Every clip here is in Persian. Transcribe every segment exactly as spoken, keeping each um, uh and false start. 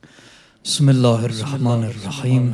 بسم الله الرحمن الرحيم.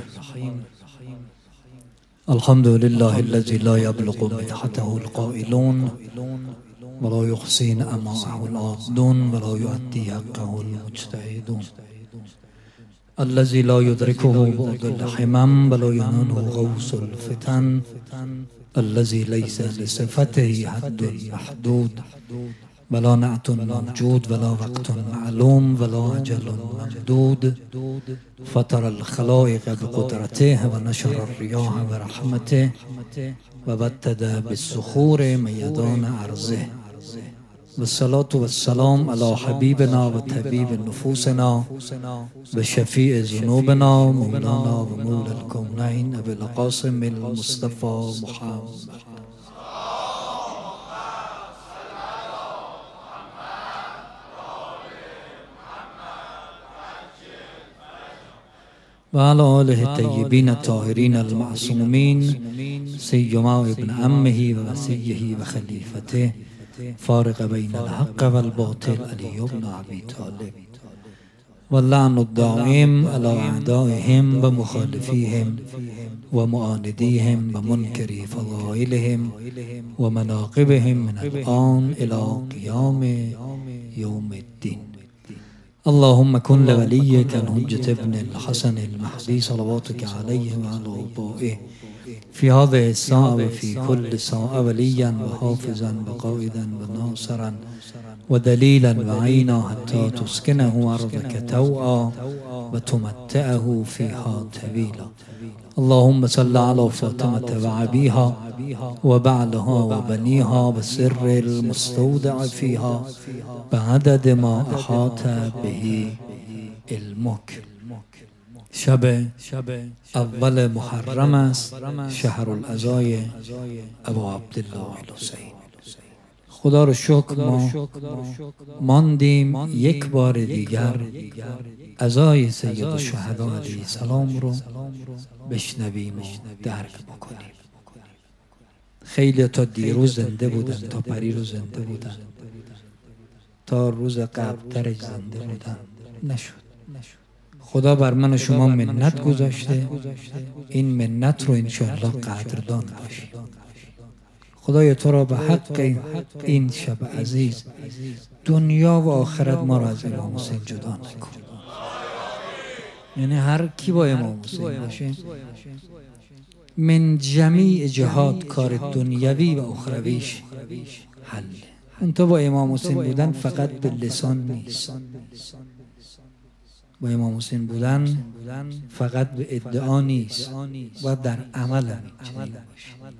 الحمد لله الذي لا يبلغ مدحته القائلون ولا يحصي نعماءه العاضون ولا يؤدي حقه المجتهدون، الذي لا يدركه بعد الحمم ولا يناله غوث الفتن، الذي ليس لصفته حد محدود ولا نعت موجود ولا وقت معلوم ولا أجل ممدود، فطر الخلائق بقدرته ونشر الرياح برحمته وبدد بالصخور ميدان أرضه، والصلاة والسلام على حبيبنا وطبيب نفوسنا وشفيع ذنوبنا مولانا ومولى الكونين أبي القاسم المصطفى محمد. وعلى آله الطيبين الطاهرين المعصومين، سيما ابن عمه ووصيه وخليفته فارق بين الحق والباطل علي بن أبي طالب، واللعن الدائم على أعدائهم ومخالفيهم ومعانديهم ومنكري فضائلهم ومناقبهم من الآن إلى قيام يوم الدين. اللهم كن لوليك الحجة ابن الحسن المهدي صلواتك عليه وعلى آبائه في هذه الساعة وفي كل ساعة وليا وحافظا وقائدا وناصرا ودليلا وعينا حتى تسكنه أرضك توعا وتمتعه فيها طويلا. اللهم صل على فاطمة وعبيها وبعلها وبنيها والسر المستودع فيها بعدد ما أحاط به علمك. شب اول محرم است، شهر العزای ابو عبدالله الحسین. خدا رو شکر ما ماندیم یک بار دیگر عزای سید الشهدا علیه السلام رو بشنویم و درک بکنیم. خیلی تا دیروز زنده بودن، تا پریروز زنده بودن، تا روز قبل‌ترش زنده بودن، نشد. خدا بر من و شما منت گذاشته، این منت رو انشاءالله قدردان باشید. خدای تو را به حق این شب عزیز دنیا و آخرت ما را از امام حسین جدا نکن. یعنی هر کی با امام حسین باشه من جمیع جهات کار دنیوی و اخرویش حل. اون تو با امام حسین بودن فقط به لسان نیست، با امام حسین بودن فقط به ادعا نیست و در عمل هم چنین باشه.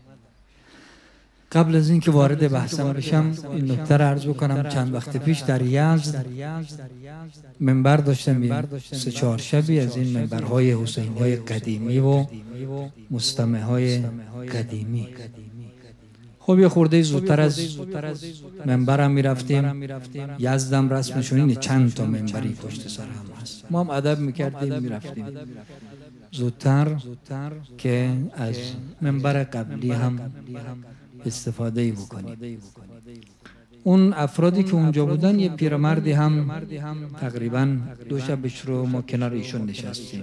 قبل از اینکه وارد بحثم بشم این نکته را عرض بکنم. چند وقت پیش در یزد منبر داشتم، سه چهار شبی از این منبرهای حسینی قدیمی و مستمع های قدیمی. خب یه خورده زودتر از منبرم میرفتیم. یزدم رسمشون اینه، چند تا منبری پشت سر هم هست. ما هم ادب میکردیم میرفتیم زودتر که از منبر قبلی هم استفاده بکنیم. اون افرادی که اونجا بودن، یه پیرمردی هم تقریبا دو شبش رو ما کنار ایشون نشستیم.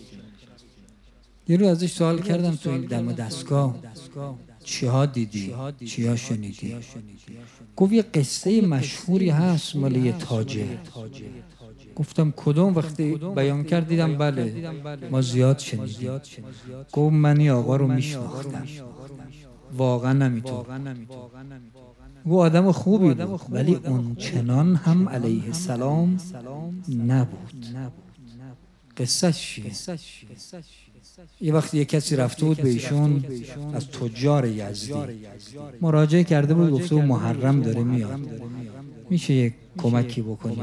یه رو ازش سوال کردم تو این دم دستگاه چی ها دیدی؟ چی ها شنیدی؟ گفت یه قصه مشهوری هست مال یه تاجر. گفتم کدوم؟ وقتی بیان کرد دیدم بله ما زیاد شنیدیم. گفت من این آقا رو میشناختم، واقعا نمیتون. گفت آدم خوبی بود ولی اون چنان هم علیه السلام نبود. قصهش چیه؟ یه وقتی یه کسی رفته بود به ایشون از تجار یزدی مراجعه کرده بود، گفته بود محرم داره میاد، میشه یک کمکی بکنی؟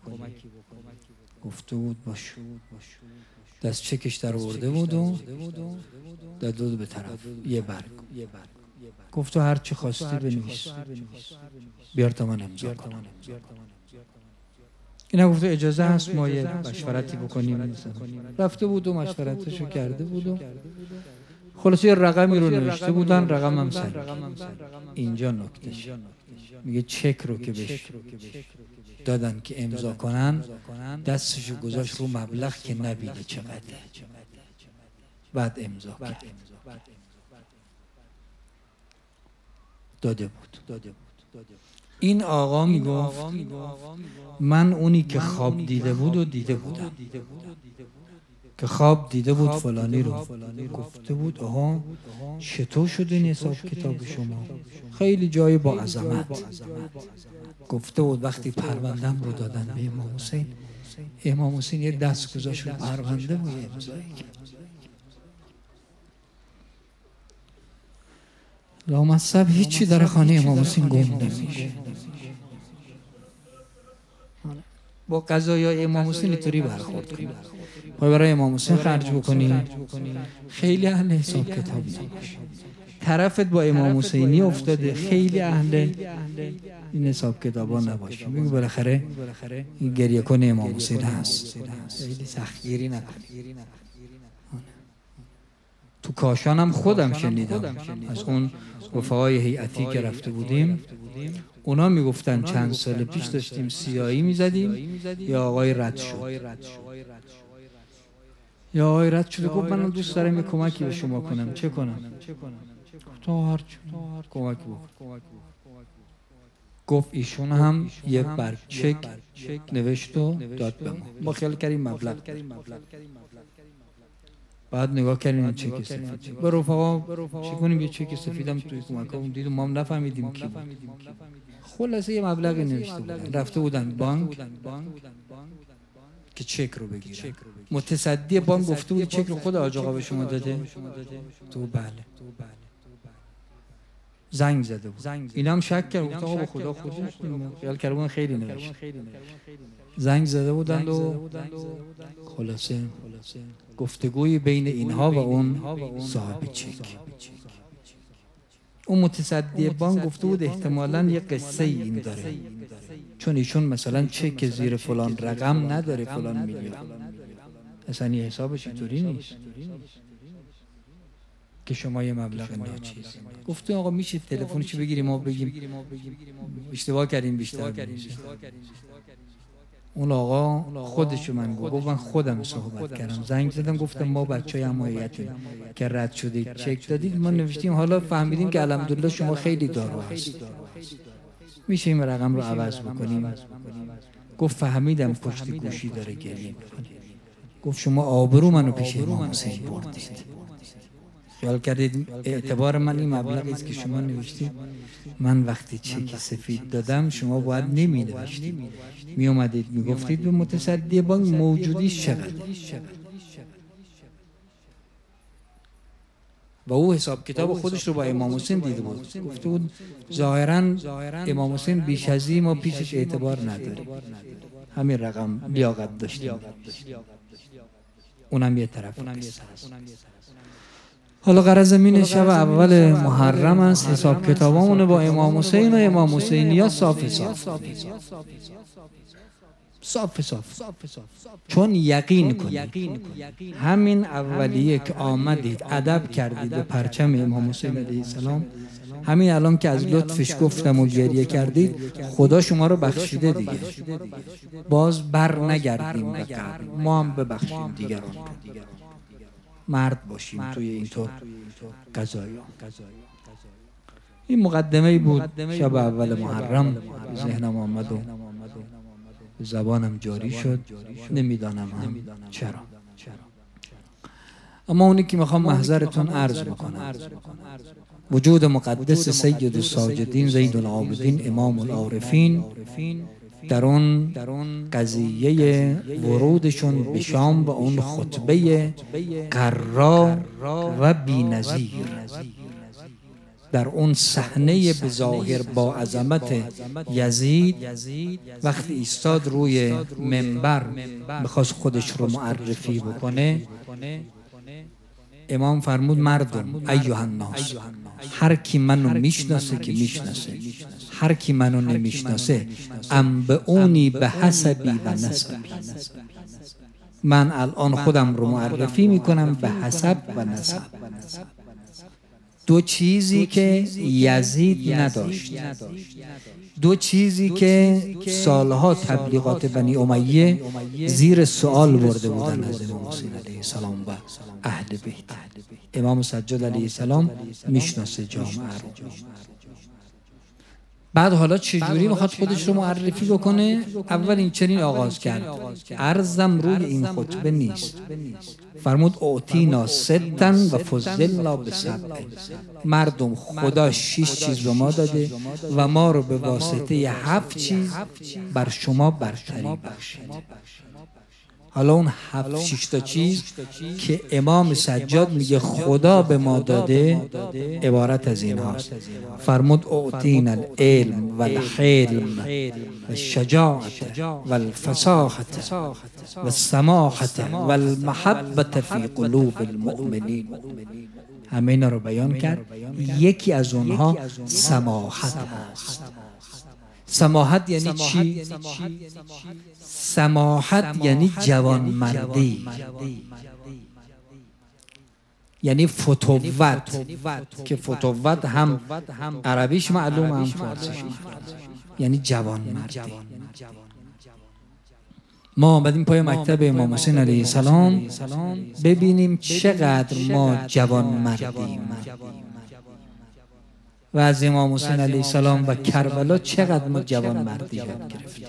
گفته بود باش. دست چکش در آورده بود و داد بود به طرف یه برگ. گفت تو هر چی خواستی بنویس، بیار تا من امضا کنم. اینا گفت اجازه هست ما یه مشورتی بکنیم. رفته بود و مشورتشو کرده بود و خلاصه یه رقمی رو نوشته بودن، رقم هم سر. اینجا نکتهش میگه چک رو که بهش دادن که امضا کنن، دستشو گذاشت رو مبلغ که نبینه چقدره، بعد امضا کرد. داده بود. این آقا میگفت من اونی که خواب دیده بود و دیده بودم، که خواب دیده بود فلانی رو گفته بود آها چطور شد این حساب کتاب شما؟ خیلی جای با عظمت. گفته بود وقتی پروندم رو دادن به امام حسین، امام حسین یه دست گذاشت رو پرونده و یه امضایی کرد. لامصب هیچی در خانه امام حسین گم نمیشه. با قضایای امام حسین اینطوری برخورد کنید. پای برای امام حسین خرج بکنید، خیلی اهل حساب کتاب نباش. طرفت با امام حسینی افتاده، خیلی اهل این حساب کتابا نباشی. میگه بالاخره این گریه کن امام حسین هست، خیلی سختگیری نکنید. تو کاشان هم خودم شنیدم از اون رفقای هیئتی که رفته بودیم، اونا میگفتن چند سال پیش داشتیم سیاهی میزدیم، یا آقای رد شد یا آقای رد شد گفت من دوست دارم یه کمکی به شما کنم، چه کنم؟ تو هر کمک بکن. گفت ایشون هم یه برگ چک نوشت و داد به ما، ما خیال کردیم مبلغ. بعد نگاه کردیم چک سفید، با رفقا چه کنیم یه چک سفیدم توی کمکامون دیدیم، ما هم نفهمیدیم کی بود. خلاصه یه مبلغی نوشته بودن، رفته بودن بانک که چک رو بگیرن. متصدی بانک گفته بود چک رو خود حاج آقا به شما داده؟ تو بله. زنگ زده بود، اینا هم شک کرد، گفت آقا به خدا خودش خیال کردن خیلی نوشت. زنگ زده بودند و خلاصه گفتگوی بین اینها و اون صاحب چک. اون متصدی بانک گفته بود احتمالاً یه قصه این داره، چون ایشون مثلا چک زیر فلان رقم نداره، فلان میلیون، اصلا یه حسابش اینطوری نیست که شما یه مبلغ ناچیز. گفتیم آقا میشه تلفنشو بگیریم ما بگیم اشتباه کردیم بیشتر. اون آقا خودشو من گفت من خودم صحبت کردم، زنگ زدم گفتم ما بچهای حمایتیم که رد شدید چک دادید، ما نوشتیم حالا فهمیدیم که الحمدلله شما خیلی دارو هست، میشه این رقم رو عوض بکنیم؟ گفت فهمیدم پشت گوشی داره گریه میکنه. گفت شما آبرو منو پیش امام حسین بردید، خیال کردید اعتبار من این مبلغی است که شما نوشتید؟ من وقتی چک سفید دادم شما باید نمی نوشتید، می اومدید می گفتید به متصدی بانک موجودیش چقدر، و او حساب کتاب خودش رو با امام حسین دیده بود. گفته بود ظاهراً امام حسین بیش از این ما پیشش اعتبار نداریم، همین رقم لیاقت داشتیم. اونم یه طرف قصه است. حالا غرض این شب اول محرم است، حساب کتابامونه با امام حسین و امام حسینیا صاف صاف صاف صاف، چون یقین کنید همین اولیه که آمدید ادب کردید به پرچم امام حسین علیه السلام، همین الان که از لطفش گفتم و گریه کردید، خدا شما رو بخشیده دیگه، باز بر نگردیم به قبل، ما هم ببخشیم دیگران رو. مرد باشیم توی اینطور قضایا. این مقدمه بود شب اول محرم، ذهنم آمد و زبانم جاری شد، نمیدانم هم چرا. اما اونی که میخوام محضرتون عرض بکنم، وجود مقدس سید الساجدین زید العابدین امام العارفین در اون قضیه ورودشون به شام و اون خطبه قرا و بی‌نظیر، در اون صحنه به ظاهر با عظمت یزید، وقتی ایستاد روی منبر میخواست خودش رو معرفی بکنه، امام فرمود مردم ایها الناس، هر کی منو میشناسه که میشناسه، هر کی منو نمیشناسه انبئونی به حسبی و نسبی، من الان خودم رو معرفی میکنم به حسب و نسب. دو چیزی که یزید نداشت، دو چیزی که سالها تبلیغات بنی امیه زیر سوال برده بودن از امام حسین علیه السلام و اهل بیت. امام سجاد علیه السلام میشناسه جامعه رو. بعد حالا چجوری میخواد خودش رو معرفی بکنه؟ اول این چنین آغاز کرد: عرضم روی این خطبه نیست. فرمود اعطینا ستن و فضلنا بسبع. مردم خدا شش چیز به ما داده و ما رو به واسطه هفت چیز بر شما برتری بخشید. حالا اون هفت شش تا چیز که امام سجاد میگه خدا به ما داده عبارت از این هاست. فرمود اعطینا العلم و الحلم و الشجاعت و الفصاحت و السماحت و المحبت فی قلوب المؤمنین. همه اینا رو بیان کرد. یکی از اونها سماحت هست. سماحت یعنی چی؟ سماحت یعنی جوانمردی، یعنی فتوت، که فتوت هم عربیش معلوم هم فارسیش، یعنی جوانمردی. ما آمدیم پای مکتب امام حسین علیه السلام ببینیم چقدر ما جوانمردیم و از امام حسین علیه السلام و کربلا چقدر ما جوانمردی یاد گرفتیم.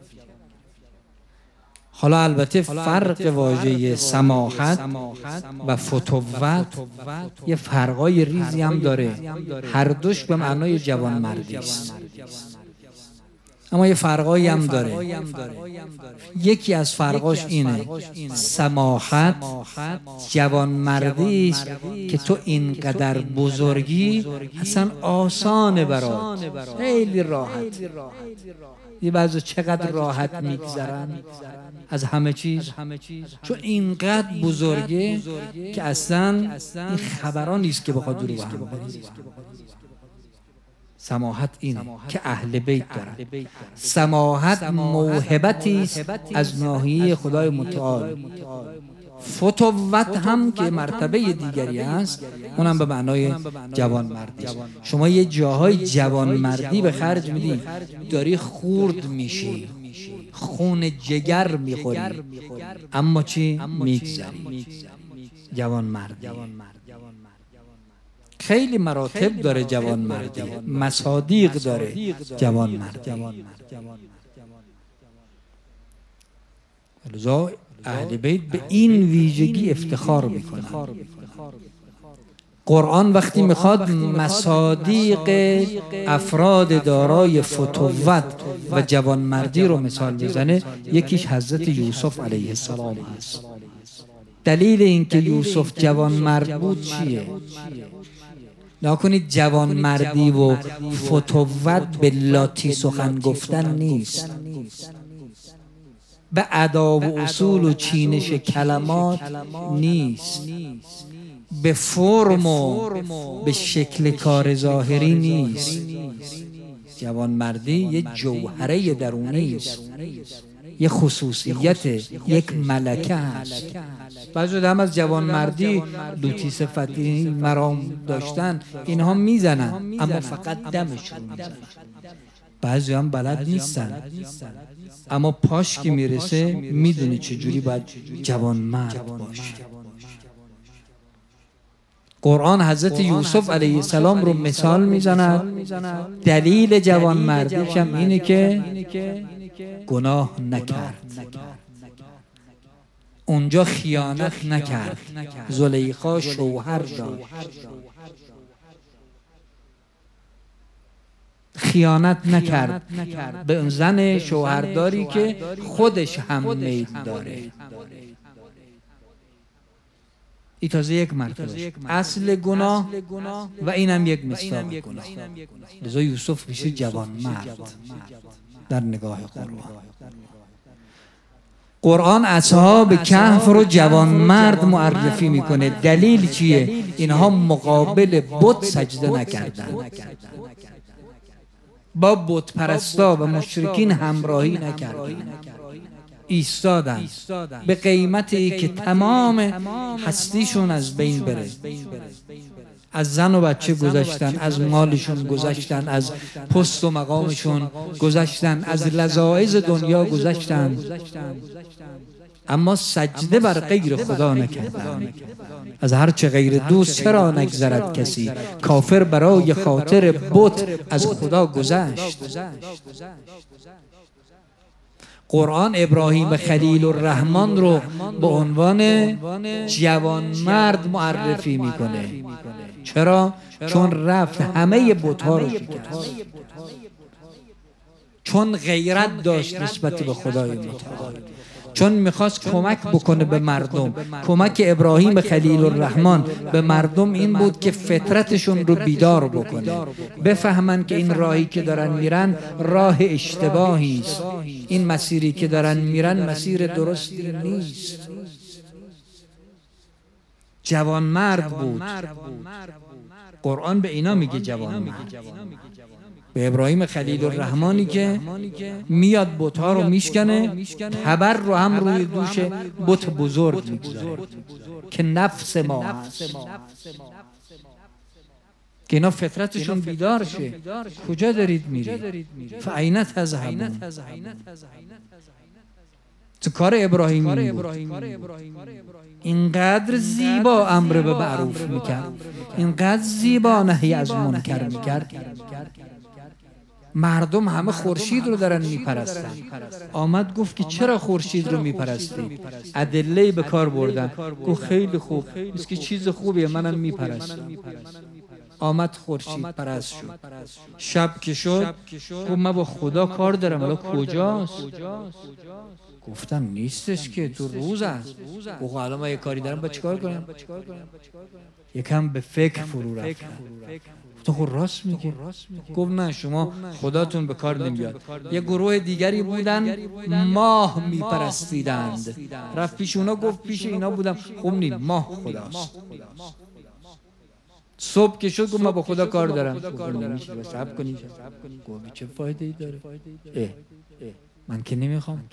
حالا البته فرق واژه سماحت و فتوت یه فرقای ریزی هم داره، هر دوش به معنای جوانمردی است، اما یه فرقایی هم داره. یکی از فرقاش اینه: سماحت جوانمردی است که تو اینقدر بزرگی اصلا آسانه برات، خیلی راحت. یه بعضی چقدر راحت میگذرن از همه چیز، چون اینقدر بزرگه که اصلا این خبران نیست که بخواد دور و هم بریزه. سماحت اینه که اهل بیت دارن. سماحت موهبتی است از ناحیه خدای متعال. فتوت هم که مرتبه دیگری است، اونم به معنای جوانمردی است. شما یه جاهای جوانمردی به خرج میدی، داری خورد میشی، خون جگر میخوری، اما چی؟ میگذری. جوانمردی خیلی مراتب داره، جوانمردی مصادیق داره. جوانمردی لذا اهل بیت به این ویژگی افتخار میکنن. قرآن وقتی میخواد مصادیق افراد دارای فتوت و جوانمردی رو مثال بزنه، یکیش حضرت یوسف علیه السلام هست. دلیل اینکه یوسف جوانمرد بود چیه؟ نکنید جوانمردی و فتوت به لاتی سخن گفتن نیست، به اداب و اصول و چینش کلمات نیست، به فرم و به شکل کار ظاهری نیست. جوانمردی یه جوهره درونی است، یه خصوصیت، یک ملکه هست. بعضی هم از جوانمردی لوتی صفتی مرام داشتن، اینها میزنن اما فقط دمشون میزنن. بعضی هم بلد نیستن اما پاش که میرسه میدونی چجوری باید جوانمرد باشه. قرآن حضرت یوسف علیه السلام رو مثال میزند. دلیل جوانمردیش هم اینه که گناه نکرد، اونجا خیانت نکرد، زلیخا شوهر داشت، خیانت نکرد به اون زن شوهرداری که خودش هم میل داره. این تازه یک مرتبه اصل گناه و اینم یک مصداق گناه. لذا یوسف میشه جوانمرد در نگاه قرآن. قرآن اصحاب کهف رو جوانمرد معرفی میکنه. دلیل چیه؟ اینها مقابل بت سجده نکردن، با بت پرستا و مشرکین همراهی نکردن، ایستادن به قیمتی که تمام هستیشون از بین بره. از زن و بچه گذشتن، از مالشون گذشتن، از پست و مقامشون گذشتن، از لذایذ دنیا گذشتن، اما سجده بر غیر خدا نکردند. از هر چه غیر دوست چرا نگذرد کسی، کافر برای خاطر بت از خدا گذشت. قرآن ابراهیم خلیل الرحمن رو به عنوان جوانمرد معرفی میکنه. چرا؟ چون رفت همه بت‌ها رو شکست، چون غیرت داشت نسبت به خدای متعال، چون میخواست کمک بکنه به مردم. کمک ابراهیم خلیل الرحمن به مردم این بود که فطرتشون رو بیدار بکنه، بفهمن که این راهی که دارن میرن راه اشتباهی است، این مسیری که دارن میرن مسیر درستی نیست. جوان مرد بود. قرآن به اینا میگه جوان مرد، به ابراهیم خلیل الرحمنی که میاد بت‌ها رو میشکنه، تبر رو هم روی دوش بت بزرگ میگذاره که نفس ما هست، که اینا فطرتشون بیدار شه. کجا دارید میرید؟ فأین تذهبون؟ تو کار ابراهیمی بود. اینقدر زیبا امر به معروف میکرد، اینقدر زیبا نهی از منکر میکرد، مردم همه خورشید رو دارن میپرستن. آمد گفت که چرا خورشید رو میپرستی؟ ادله به کار بردن. گفت خیلی خوب، است که چیز خوبیه، منم میپرستم. آمد خورشید پرست شد. شب که شد گفت من با خدا کار دارم، حالا کجاست؟ گفتم نیستش که تو روز است. گفت حالا من یه کاری دارم، با چیکار کنم؟ یکم به فکر فرو رفتم. تو خود راست میگی؟ گفت نه، شما خداتون به کار نمیاد. یه گروه دیگری بودن ماه میپرستیدند. رفت پیش اونا، گفت پیش اینا بودم. خوب نیم، ماه خداست. صبح که شد گفت من با خدا کار دارم. گفت نمیشه، بس صبر کنید. گفت چه فایده ای داره؟ اه من که نمیخوام.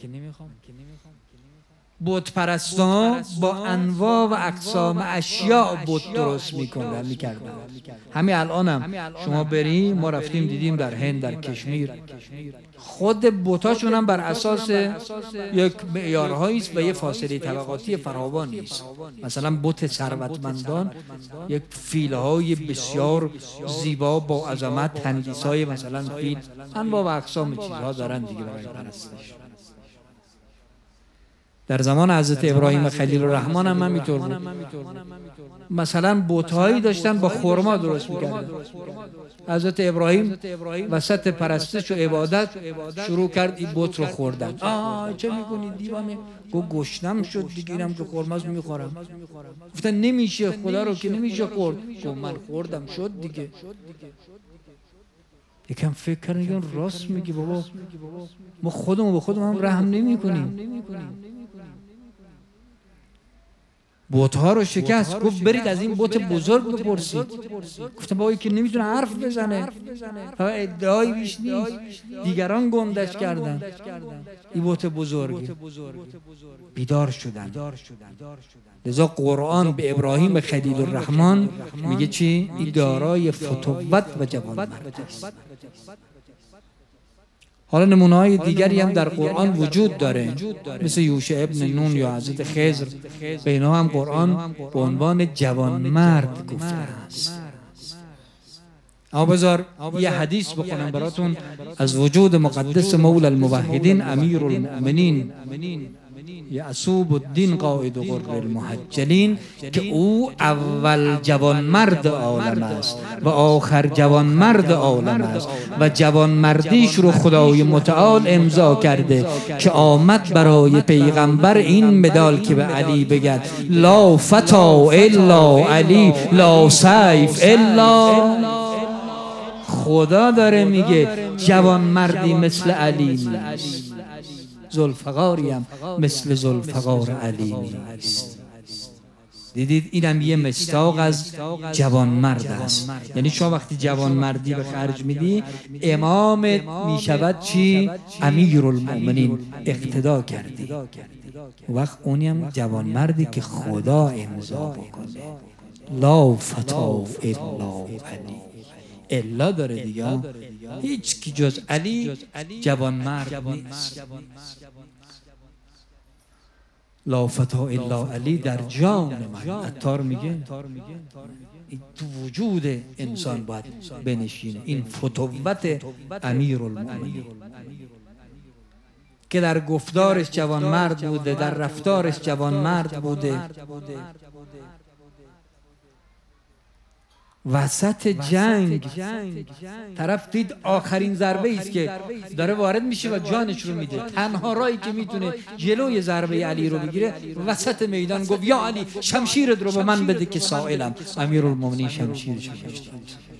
بت پرستان با انواع و اقسام اشیاء بت درست میکنن میکردن. همین الانم شما بریم، ما رفتیم دیدیم در هند، در کشمیر، خود بتاشون هم بر اساس یک معیارهایی است و یک فاصله طبقاتی فراوانی است. مثلا بت ثروتمندان یک فیل‌های بسیار زیبا با عظمت، تندیس‌های مثلا فیل، انواع و اقسام چیزها دارن دیگه برای پرستش. در زمان حضرت ابراهیم خلیل الرحمن هم همینطور بود. مثلا بت‌هایی داشتن با خرما درست می‌کردن. حضرت ابراهیم وسط پرستش و عبادت شروع کرد این بت رو خوردن. آه چه می‌کنی دیوانه؟ گفت گشنم شد دیگه، اینم که خرماست می‌خورم. گفتن نمیشه، خدا رو که نمیشه خورد. گفت من خوردم شد دیگه. یکم فکر کردن راست میگی بابا، ما خودمون به خودمون رحم نمی‌کنیم. بت‌ها رو شکست. گفت برید از این بت بزرگ بپرسید. گفتم بابایی که نمیتونه حرف بزنه، ادعایی بیش نیست، دیگران گندش کردن. این بت بزرگ بیدار شدن. لذا قرآن به ابراهیم خلیل الرحمن میگه چی؟ این دارای فتوت و جوانمردی است. حالا نمونه‌های دیگری هم در قرآن وجود داره، مثل یوشع ابن نون یا حضرت خضر. به اینا هم قرآن به عنوان جوانمرد گفته است. اما بذار یه حدیث بخونم براتون از وجود مقدس مولا الموحدین امیر المؤمنین یعصوب الدین قائد غر المحجلین، که او اول جوانمرد عالم است و آخر جوانمرد عالم است و جوانمردیش رو خدای متعال امضا کرده که آمد برای پیغمبر این مدال که به علی بگد لا فتا الا علی لا سیف الا. خدا داره میگه جوانمردی مثل علی نیست، ذوالفقاری هم مثل ذوالفقار علی نیست. دیدید اینم یه مصداق از جوانمرد است. یعنی شما وقتی جوانمردی به خرج میدی، امامت میشود چی؟ امیرالمؤمنین، اقتدا کردی. وقت اونی هم جوانمردی که خدا امضا بکنه. لا فتا الا علی. الا داره دیگه، هیچ کی جز علی جوان مرد نیست. لا فتا الا علی در جان من. عطار میگه تو وجود انسان باید بنشینه این فتوت امیرالمومنین که در گفتارش جوان مرد بوده، در رفتارش جوان مرد بوده. وسط جنگ طرف دید آخرین ضربه است که داره وارد میشه و جانش رو میده، تنها راهی که میتونه جلوی ضربه علی رو بگیره وسط میدان گفت یا علی شمشیرت رو به من بده که سائلم. امیرالمومنین شمشیرش رو داشت،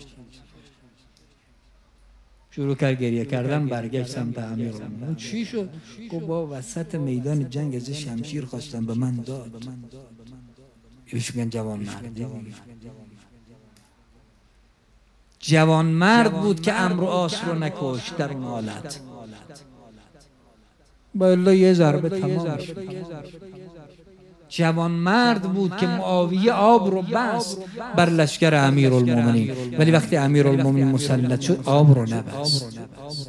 شروع کرد گریه کردن، برگشت سمت امیرالمومنین. چی شد؟ گفت با وسط میدان جنگ از شمشیر خواستم به من داد. بهش میگن جوان مرد. جوان مرد بود که عمرو عاص رو نکشت در اون حالت، با الله یه ضربه تمام شد. جوان مرد بود که معاویه آب رو بست بر لشکر امیرالمومنین، ولی وقتی امیرالمومنین مسلط شد آب رو نبست.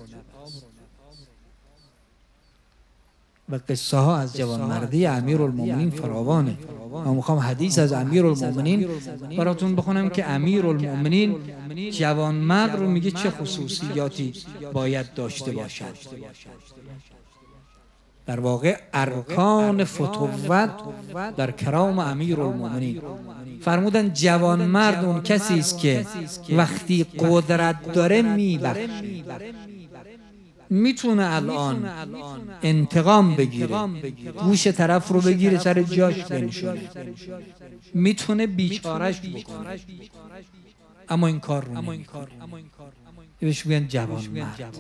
و قصه ها از جوان مردی امیرالمومنین فراوانه. من میخوام حدیث از امیرالمومنین براتون بخونم که امیرالمومنین جوان مرد رو میگه چه خصوصیاتی باید داشته باشد. در واقع ارکان فتوت در کرام امیرالمومنین فرمودن جوان مرد اون کسی است که وقتی قدرت داره میبخشه، میتونه الان انتقام بگیره، گوش طرف رو بگیره سر جاش بنشونه، میتونه بیچارش بکنه، اما این کار رو نمیکنه. بهش میگن جوان مرد.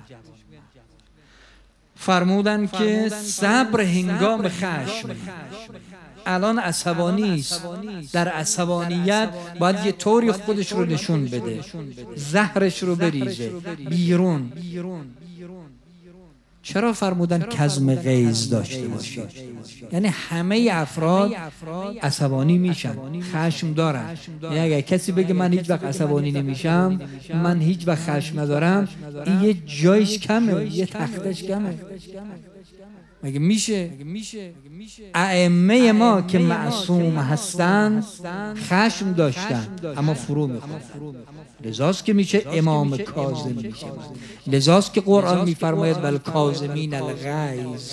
فرمودن که صبر هنگام خشم. الان عصبانی است، در عصبانیت باید یه طوری خودش رو نشون بده، زهرش رو بریزه بیرون. چرا فرمودن کظم غیظ داشته باشید؟ یعنی همه افراد عصبانی میشن، خشم دارن. یعنی اگر کسی بگه من هیچ وقت عصبانی نمیشم، من هیچ وقت خشم ندارم، این یه جایش کمه، یه تختش کمه. مگه میشه؟ ائمه ما که معصوم هستند خشم داشتن اما فرو میخورن. لذاست که میشه امام کاظم میشه. لذاست که قرآن میفرماید بل کاظمین الغیظ،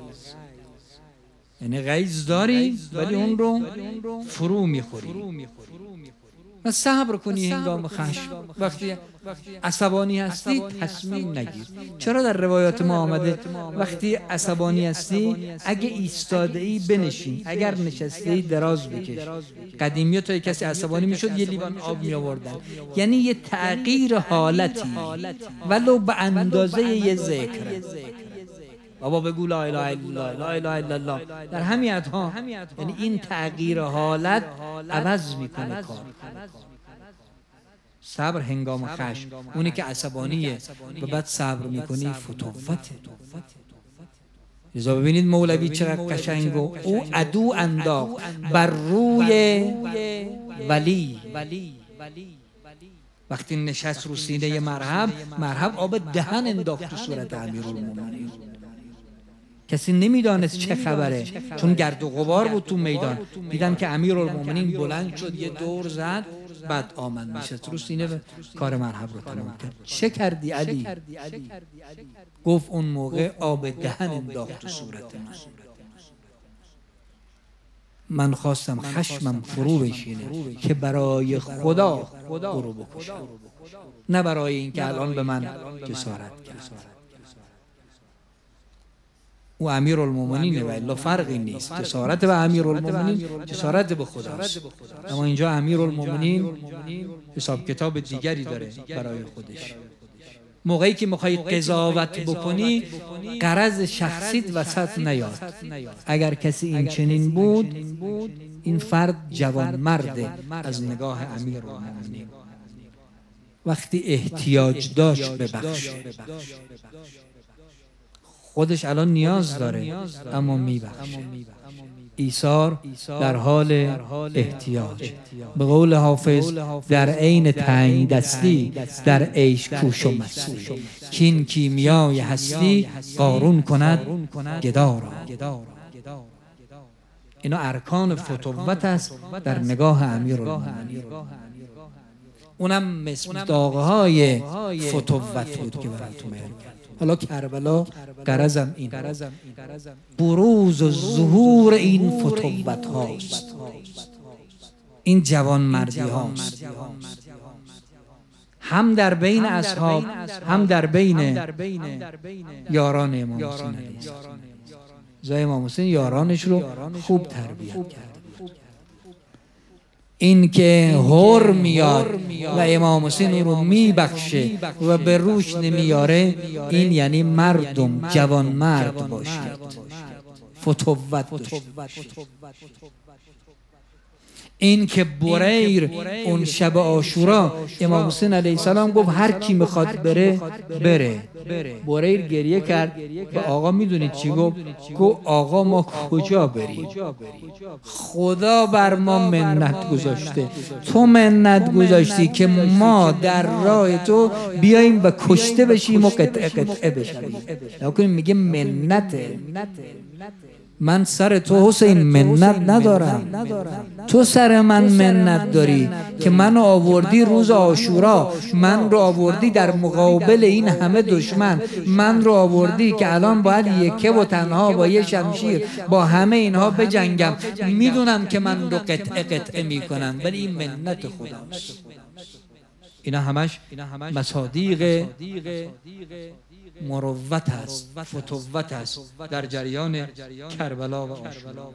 یعنی غیظ داری ولی اون رو فرو میخوری. و صبر کنی هنگام خشم. وقتی عصبانی هستی تصمیم نگیر. چرا در روایات ما آمده وقتی عصبانی هستی اگه ایستاده ای بنشین، اگر نشسته ای دراز بکش. قدیمی تا کسی عصبانی میشد یه لیوان آب می آوردن، یعنی یه تغییر حالتی ولو به اندازه یه ذکر. بابا بگو لا اله الا الله، لا اله الا الله. در همین ها یعنی این تغییر حالت عوض میکنه کار. صبر هنگام خشم، اونی که عصبانیه و بعد صبر میکنی فتوته. لذا ببینید مولوی چقدر قشنگ و او عدو انداخت بر روی ولی. وقتی نشست رو سینه مرحب، مرحب آب دهن انداخت تو صورت امیرالمومنین. کسی نمیدانست چه خبره، چون گرد و غبار بود تو میدان. دیدن که امیرالمومنین بلند شد یه دور زد، بعد آمد نشست رو سینه و کار مرحب رو تمام کرد. چه کردی علی؟ گفت اون موقع آب دهن انداخت تو صورت من. من خواستم خشمم فرو بشینه که برای خدا او رو بکشم، نه برای این که الان به من جسارت کرد. او امیرالمومنینه و الا فرقی نیست. جسارت به امیرالمومنین جسارت به خداست، اما اینجا امیرالمومنین حساب کتاب دیگری داره برای خودش. موقعی که میخوای قضاوت بکنی غرض شخصیت وسط نیاد. اگر کسی این چنین بود، این فرد جوان مرده از نگاه امیرالمومنین. وقتی احتیاج داشت ببخشه، خودش الان نیاز داره اما میبخشه. ایثار در حال احتیاج. به قول حافظ در عین تنگ دستی در عیش کوش و مستی، کین کیمیای هستی قارون کند گدا را. اینا ارکان فتوت است در نگاه امیرالمومنین. اونم مصداقهای فتوت بود که براتون میگم. حالا کربلا غرضم این بروز و ظهور این فتوت هاست، این جوان مردی هاست، هم در بین اصحاب هم در بین یاران امام حسین علیه السلام. زای امام حسین یارانش رو خوب تربیت کرد. این که هر میاد و امام حسین رو میبخشه و به روش نمیاره، این یعنی مردم جوان مرد باشید، فتوت داشته. این که بریر اون شب عاشورا امام حسین علیه السلام گفت هر کی میخواد بره بره. بریر گریه کرد و آقا میدونید چی گفت؟ گفت آقا ما کجا بریم؟ خدا بر ما منت گذاشته، تو منت گذاشتی که ما در راه تو بیاییم و کشته بشیم و قطعه قطعه بشیم. نکنیم میگه منته. من سر تو حسین منت ندارم، تو سر من منت داری که منو آوردی روز عاشورا، من رو آوردی در مقابل این همه دشمن، من رو آوردی که الان باید یکه و تنها با یه شمشیر با همه اینها بجنگم. میدونم که من رو قطعه قطعه میکنم ولی این منت خداست. اینا همش مصادیق مروت است، فتوت است در جریان کربلا و عاشورا.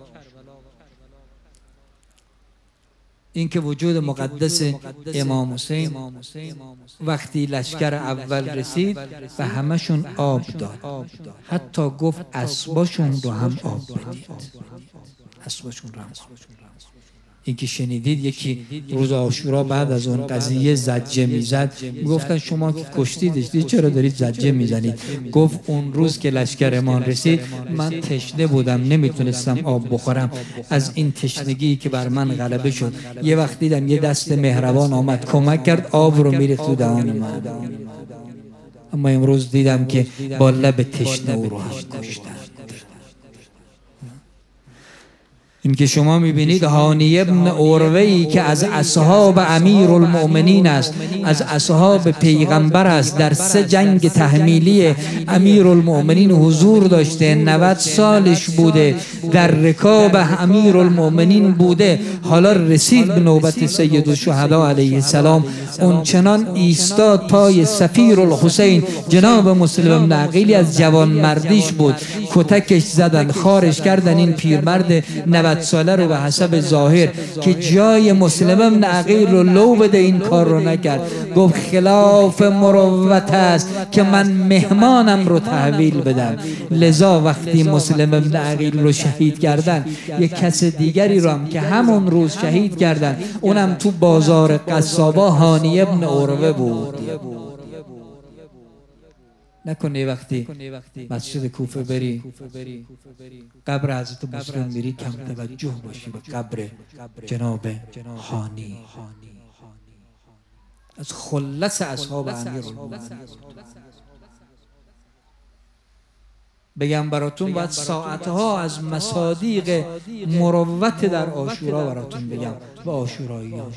این که وجود مقدس امام حسین وقتی لشکر اول رسید و همشون آب داد، حتی گفت اسباشون رو هم آب بدید، اسباشون رو هم آب. این که شنیدید یکی روز عاشورا بعد از اون قضیه زجه میزد، میگفتن شما که کشتیدش دید چرا دارید زجه میزنید؟ گفت اون روز که لشکرمان رسید من تشنه بودم، نمیتونستم آب بخورم. از این تشنگی که بر من غلبه شد یه وقت دیدم یه دست مهربان آمد کمک کرد، آب رو میریخت تو دهان من. اما امروز دیدم که با لب تشنه او رو هم کشتن. این که شما میبینید هانی ابن عروه‌ای که از اصحاب امیرالمؤمنین است، از اصحاب پیغمبر است، در سه جنگ تحمیلی امیرالمؤمنین حضور داشته، نود سالش بوده، در رکاب امیرالمؤمنین بوده. حالا رسید به نوبت سید الشهدا علیه السلام، اون چنان ایستاد پای سفیر الحسین جناب مسلم بن عقیلی از جوان مردیش بود. کتکش زدن، خارش کردن این پیرمرد نود ساله رو به حسب ظاهر که جای مسلم بن عقیل رو لو بده، این کار رو نکرد. گفت خلاف مروت است که من مهمانم رو تحویل بدم. لذا وقتی مسلم بن عقیل رو شهید کردن، یک کس دیگری رو هم که همون روز شهید کردن، اونم تو بازار قصابا هانی ابن عروه بود. نکنه وقتی مسجد کوفه بری قبر حضرت مسلم میری کم توجه باشی به قبر جناب هانی، از خلص اصحاب امیرالمؤمنین. بگم براتون باید ساعتها از مصادیق مروت در عاشورا براتون بگم و عاشوراییان.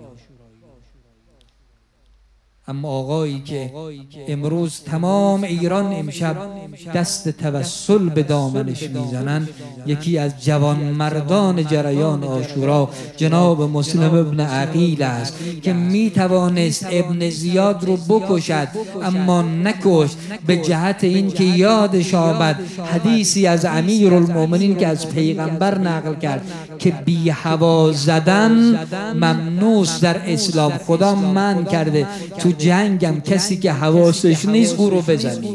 اما آقایی که امروز تمام ایران امشب دست توسل به دامنش میزنن، یکی از جوان مردان جریان عاشورا جناب مسلم ابن عقیل است که میتوانست ابن زیاد رو بکشد اما نکشت، به جهت این که یادش آمد حدیثی از امیرالمؤمنین که از پیغمبر نقل کرد که بی هوا زدن ممنوع در اسلام. خدا من کرده تو جنگم کسی که حواسش نیست او رو بزنی.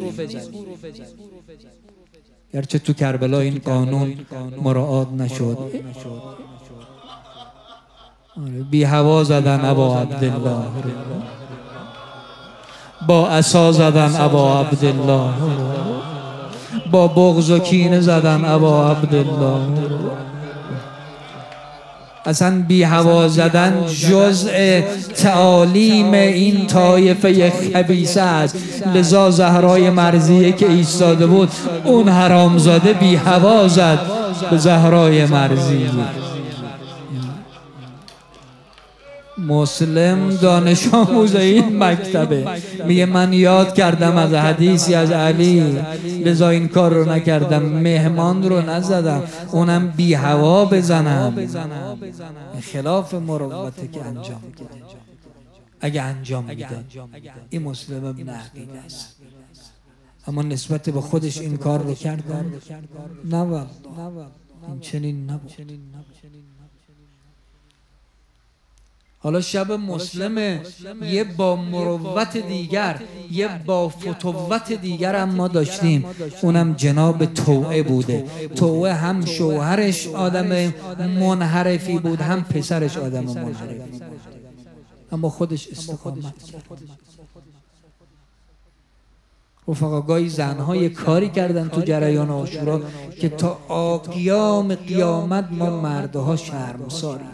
گرچه تو کربلا این قانون مراعات نشد. بی هوا زدن ابا عبدالله، با عصا زدن ابا عبدالله، با بغض و کینه زدن ابا عبدالله. اصلا بی هوا زدن جزء تعالیم این طایفه خبیثه است. لذا زهرای مرضیه که ایستاده بود اون حرامزاده بی هوا زد به زهرای مرضیه. مسلم دانش آموز این مکتبه، میگه من یاد کردم از حدیثی از علی، لذا این کار رو نکردم، مهمان رو نزدم، اونم بی هوا بزنم. خلاف مروته که انجام میده. اگه انجام میده این مسلم ابن عقیل است، اما نسبت به خودش این کار رو کردن؟ نه والله، این چنین نبود. حالا شب مسلمه، یه با مروت دیگر، یه با فتوت دیگر هم ما داشتیم، اونم جناب توعه بوده. توعه هم شوهرش آدم منحرفی بود، هم پسرش آدم منحرفی بود، اما خودش استقامت کرد. رفقا گاهی زنها یه کاری کردن تو جریان عاشورا که تا قیام قیامت ما مردها شرمساریم.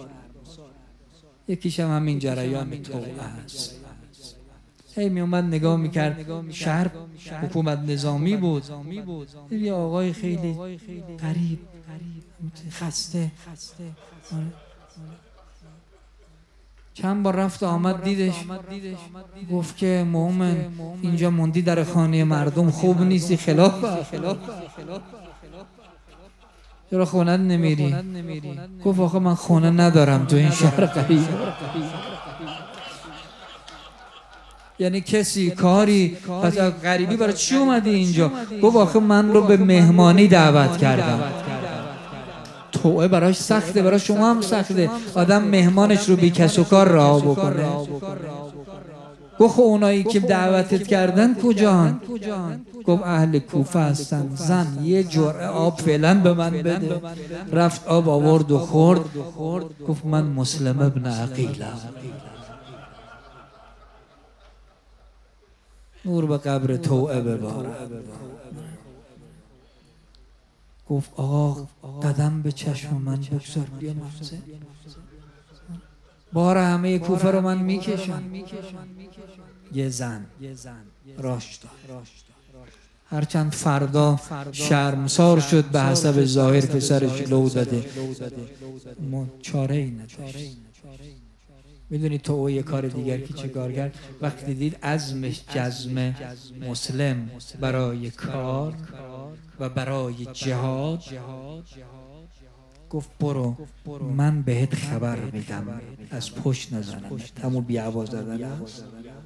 یکیش هم همین جریان توعه هست. هی می اومد نگاه میکرد، شهر حکومت نظامی بود، یه آقای خیلی غریب خسته، چند بار رفت آمد دیدش، گفت که مومن اینجا موندی در خانه مردم خوب نیستی، خلاف چرا خونه نمیری؟ گفت آخه من خونه ندارم تو این شهر غریب. یعنی کسی کاری پس غریبی برای چی اومدی اینجا؟ گفت آخه من رو به مهمانی دعوت کردم. توعه براش سخته، برای شما هم سخته آدم مهمانش رو بی کس و کار رها بکنه. گفت اونایی که دعوتت کردن کجان؟ گفت اهل کوفه هستن. زن یه جرعه آب فعلا به من بده. رفت آب آورد و خورد. گفت من مسلم ابن عقیلم. نور به قبر توعه بباره. گفت آقا قدم به چشم من بگذار، بیا محسن، بار همه کوفه رو من میکشم. یه زن راش داد، هرچند فردا شرمسار شد به حسب ظاهر پسرش لو داده، چاره ای نداشت. میدونی تو یه کار دیگر که چه کار کرد؟ وقتی دید عزمش جزم مسلم برای کار و برای جهاد، گفت برو من بهت خبر میدم، از پشت نزنم. همون بیعوا زدن است.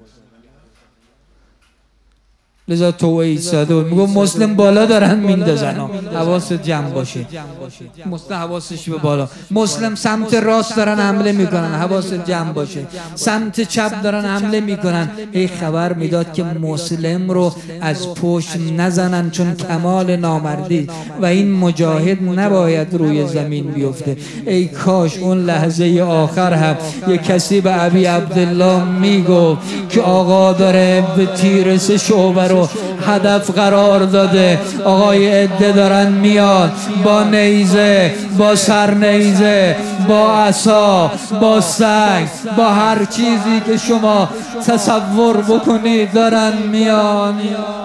لذا توعه ایستاده بود، میگم مسلم بالا دارن میندازن، حواست جمع باشه. مسلم حواسش به بالا. مسلم سمت راست دارن حمله میکنن، حواست جمع باشه. سمت چپ دارن حمله میکنن. ای خبر میداد که مسلم رو از پشت نزنن، چون کمال نامردی و این مجاهد نباید روی زمین بیفته. ای کاش اون لحظه آخر هم یک کسی به ابی عبدالله میگفت که آقا داره به تیر سه شعبه رو هدف قرار داده، آقای عده دارن میاد با نیزه، با سرنیزه، با عصا، با سنگ، با هر چیزی که شما تصور بکنید دارن میان.